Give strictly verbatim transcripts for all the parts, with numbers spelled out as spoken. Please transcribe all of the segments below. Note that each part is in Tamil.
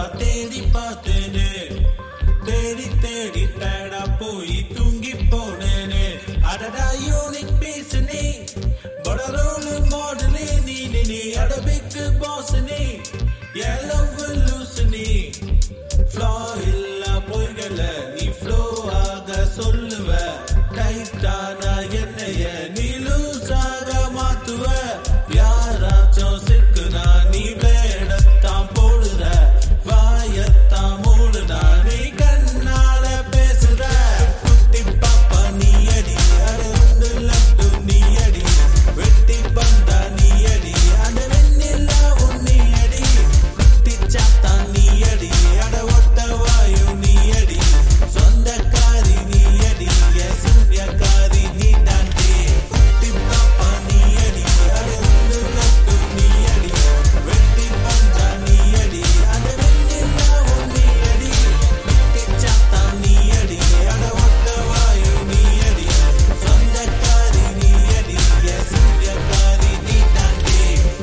நான் தேடி பார்த்தேனே தேடி தேடி டயர்டா போய் தூங்கி போனேனே அடடா யூனிக் பீஸ் நீ படரோலு மாடலே நீ நீ அடபிக்கு பாஸ் நீ எல்லவ் லூஸ் நீ ஃப்ளோ இல்ல பொய்கள நீ ஃப்ளோ ஆக சொல்லுவ டைட்டான என்னைய நீ லூஸ் ஆக மாத்துவ யாராச்சும் சிக்குனா நீ வேடத்தான் போடுற வாயத்தான் மூடுனா நீ கண்ணால பேசுற குட்டி பாப்பா நீ அடி அட வந்து லட்டு நீ அடி வெட்டி பந்தா நீ அடி அட வெண்ணிலா உன்னி அடி குட்டி சாத்தா நீ அடி அட ஒட்ட வாயு நீ அடி சொந்தக்காரி நீ அடி சூரியக்காரி நீ தாண்டி குட்டி பாப்பா நீ அடி அட வந்து லட்டு நீ அடி வெட்டி பந்தா நீ அடி அட வெண்ணிலா உன்னி அடி குட்டி சாத்தா நீ அடி அட ஒட்ட வாயு நீ அடி சொந்தக்காரி நீ அடி சூரியக்காரி நீ தாண்டி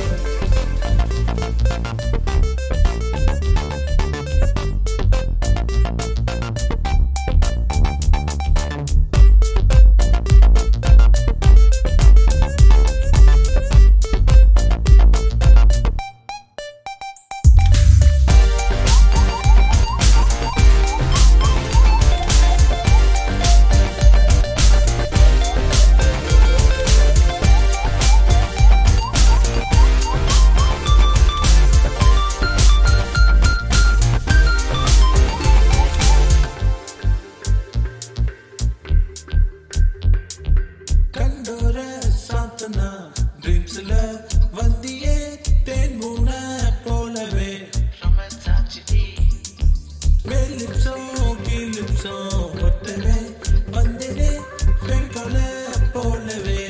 கண்டோர சாத்தனா ட்ரீம்ஸ்ல வந்தியே தேன் மூண போலவே மேலிப்ஸோ கீழிப்ஸோ ஒட்டவே வந்தனே பெண் கொல போலவே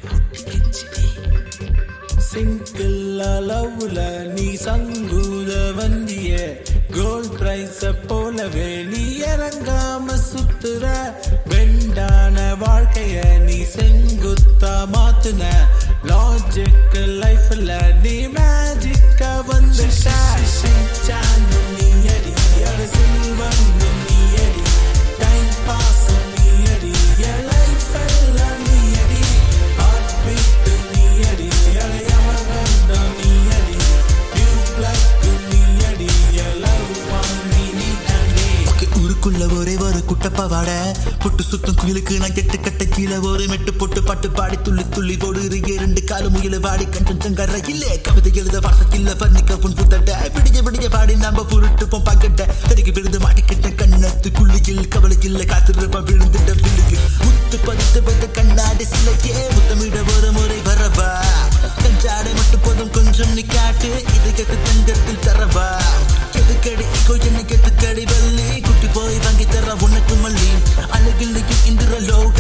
சிங்கிள் அளவுல நீ சங்குல வந்திய கோல்ட் பிரைஸ் போலவே நீ இறங்காம சுத்துற வெண்டான வாழ்க்கைய நீ செங்குத்தா மாத்துன லாஜிக் லைஃப்ல நீ மேஜிக்கா வந்துட்ட நீ அடி அட சில்வன் நீ அடி டைம் பாஸ் நீ அடி லைஃப் எல்லாம் நீ அடி ஹார்ட் பீட் நீ அடி அட யமகண்ட நீ அடி நியூ பிளாக் நீ அடி லவ் வாங்கி நீ தாண்டி ஊருக்குள்ள ஒரே ஒரு குட்டப்பவாட புட்டு சுத்தம் குயிலுக்கு நான் கெட்டு கட்ட கீழே ஒரு மெட்டு போட்டு பாட்டு பாடி துள்ளி துள்ளி போடு இரண்டு கால முயல வாடி கஞ்சம் கர இல்ல கவிதை எழுத வார்த்தை இல்ல பண்ணிக்க புன் புத்தட்ட பிடிக்க பிடிக்க பாடி நம்ம புருட்டுப்போம் பாக்கட்ட தடிக்கு விழுந்து மாட்டிக்கிட்ட கண்ணத்து குள்ளியில் கவலை இல்ல காத்திருப்ப விழுந்துட்ட விழுகு முத்து பதித்து வைத்த கண்ணாடி சிலைக்கே முத்தமிட ஒரு முறை வரவா கஞ்சாடை மட்டும் போதும் கொஞ்சம் நீ காட்டு இதை கட்டு தங்கத்தில் தரவா எதுக்கடி இகோ என்ன கெட்டுக்கடி வள்ளி குட்டி போய் வாங்கி தர உனக்கு மல்லி அழகில் இந்திர லோ